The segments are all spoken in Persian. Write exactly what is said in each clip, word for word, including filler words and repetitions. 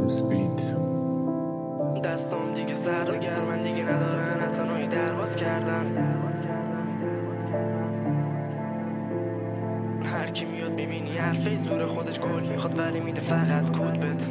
دستام دیگه سرد و گرمن دیگه ندارن حتی نوعی درباز کردن. هر کی میاد ببینی حرفه زور خودش گل میخواد ولی میده فقط کود بت.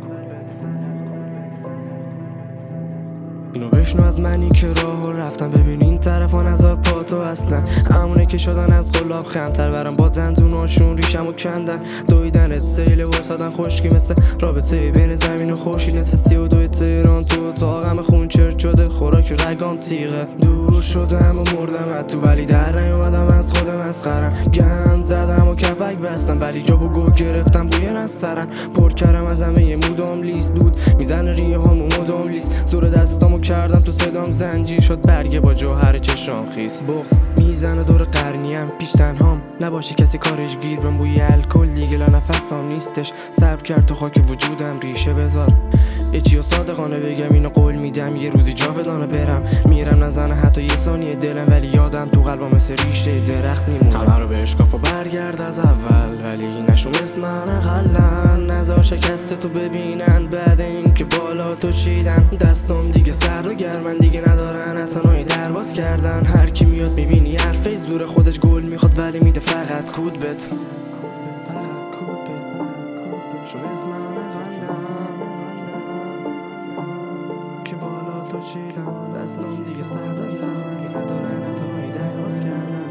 اینو بشنو از منی که راهو رفتم، ببین این طرفا نظر پاتو اصلا همونه که شدن از قلاب خمتر برم با دندوناشون ریشمو کندن. دویدنت سیل واسادن خشکی مثل رابطه بین زمین و خورشید. نصف سی و دوی تهران تو اتاقم خون چرت شده، خوراک رگام تیغه. دور شدم و مردم از تو ولی در نیومدم از خود مسخرم. گند زدم و کپک بستم ولی جا و گو گرفتم بوی نسترن. پر کردم از همه یه مودم لیست دود میزنه ریه هامو مدام لیست. زور دستامو کردم تو صدام زنجیر شد برگه با جوهر چشام خیس. بغض میزنه دور قرنیم پیش تنهام نباشه کسی کارش گیر بم. بوی الکل دیگه لا نفسام نیستش صبر کرد تو خاک وجودم ریشه بذار. یه چیو صادقانه بگم اینو قول میدم یه روزی جاودانه برم. میرم نزنه حتی یه ثانیه دلم ولی یادم تو قلبم مثل ریشه درخت میمونه. همه رو به اشکاف و برگرد از اول ولی نشون اسم من اقلن. نزار شکست تو ببینن بعد اینکه بالا تو چیدن. دستام دیگه سرد و گرمن دیگه ندارن حتی نوعی درباز کردن. هر کی میاد میبینی حرفه زور خودش گل میخواد ولی میده فقط کود بت. شو اسم من اقلن که بالا تو چیدن. دستام دیگه سرد و گرمن ندارن حتی نوعی درباز کردن.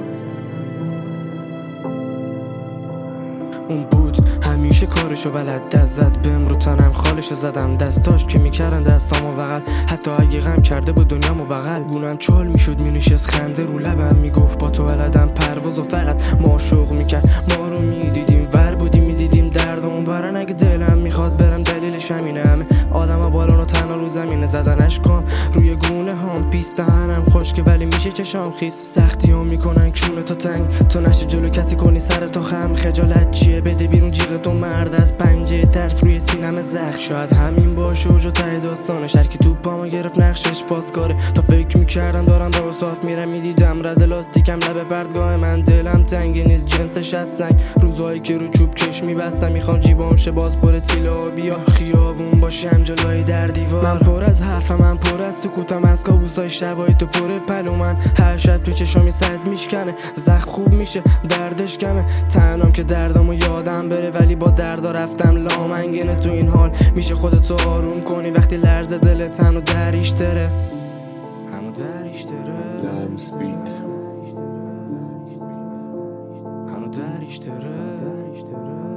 اون بود همیشه کارشو بلد دست زد بهم رو تنم خالشو زدم. دستاش که میکردن دستامو بغل حتی اگه غم کرده بود دنیامو بغل. گونم چال میشد مینشست خنده رو لبم میگفت با تو بلدم پرواز و فقط ما شوق میکرد. ما رو میدیدیم ور بودیم میدیدیم دردمون برن. اگه دلم میخواد برم دلیلش همینه. همه آدم ها بالان و تنها رو زمینه زدن اشکام روی گونه هم پیست. دهنم خشکه ولی میشه چشام خیس. سختی ها میکنن کونه تا تنگ تو نشه جلو کسی کنی سر تا خم. خجالت چیه بده بیرون جیغ تو مرد از پنجه ترس روی سینم زخم. شاید همین باشه و جو ته داستانش. هر کی تو پامو گرفت نقشش پاسکاره. تا فکر میکردم دارم راه صاف میرم میدیدم رد لاستیکم لب پردگاه من. دلم تنگ نیست جنسش از سنگ. روزایی که رو چوب چش میبستم میخوام جیبام شه باز پر تیله بیا خیابون باشم جلوی در دیوار. من پر از حرفم من پر از سکوتم از کابوسای شبای تو پر پلو. من هر شب تو چشامی صد میشکنه زخم خوب میشه دردش کمه. تنهام که دردامو یادم بره ولی با دردا رفتم لامنگنه. تو این حال میشه خودتو آروم کنی وقتی لرزه دلت هنو دریش تره هنو دریش تره هنو دریش تره.